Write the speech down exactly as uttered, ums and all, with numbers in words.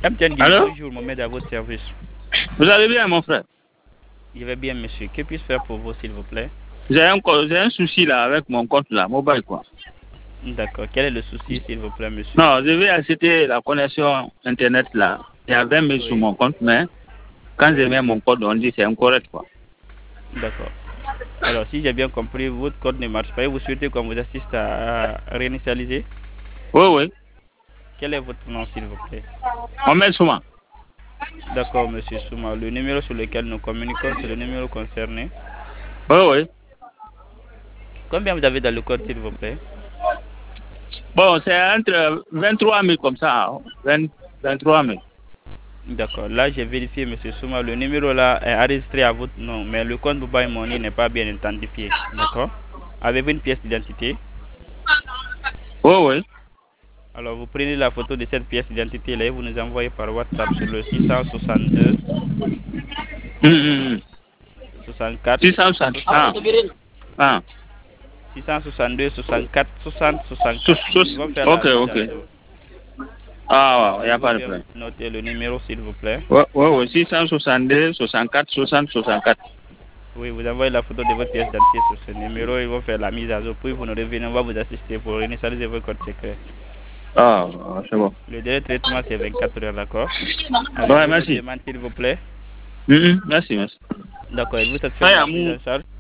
M T N Guinée, Allô? bonjour, Mohamed à votre service. Vous allez bien, mon frère? Je vais bien, monsieur. Que puis-je faire pour vous, s'il vous plaît? J'ai un, co- j'ai un souci là avec mon compte là, mobile quoi. D'accord. Quel est le souci, s'il vous plaît, monsieur? Non, je vais acheter la connexion internet là. Il y a vingt mille sur Oui. mon compte, mais quand je mets mon code, on dit que c'est incorrect quoi. D'accord. Alors, si j'ai bien compris, votre code ne marche pas et vous souhaitez qu'on vous assiste à à réinitialiser. Oui, oui. Quel est votre nom, s'il vous plaît? On met souvent. D'accord, monsieur Souma. Le numéro sur lequel nous communiquons, c'est le numéro concerné. Oui, oui. Combien vous avez dans le code, s'il vous plaît? Bon, c'est entre vingt-trois mille comme ça. hein. vingt, vingt-trois mille. D'accord. Là, j'ai vérifié, monsieur Souma. Le numéro là est enregistré à votre nom, mais le compte Mobile Money n'est pas bien identifié. D'accord. Avez-vous une pièce d'identité? Oui, oui. Alors, vous prenez la photo de cette pièce d'identité là et vous nous envoyez par WhatsApp sur le six cent soixante-deux, Hum, hum, hum. soixante-quatre, six cent soixante. Ah. Ah. six cent soixante-deux, soixante-quatre, soixante, Sous- soixante-quatre. Ils sous- vont faire Ok, la mise ok. à jour. Ah, il n'y a Pouvez-vous pas de bien problème. noter le numéro, s'il vous plaît? Oui, oui, oui. six cent soixante-deux, soixante-quatre, soixante, soixante-quatre. Oui, vous envoyez la photo de votre pièce d'identité sur ce numéro. Ils vont faire la mise à jour. Puis vous nous revenez, on va vous assister pour réinitialiser votre code secret. Ah, c'est bon. Le délai de traitement, c'est vingt-quatre heures, d'accord? Ouais, Avez-vous une autre merci. demande, s'il vous plaît? Hum, hum. Merci, merci. D'accord, il vous satisfait Ah, de y a la prise mon- en charge?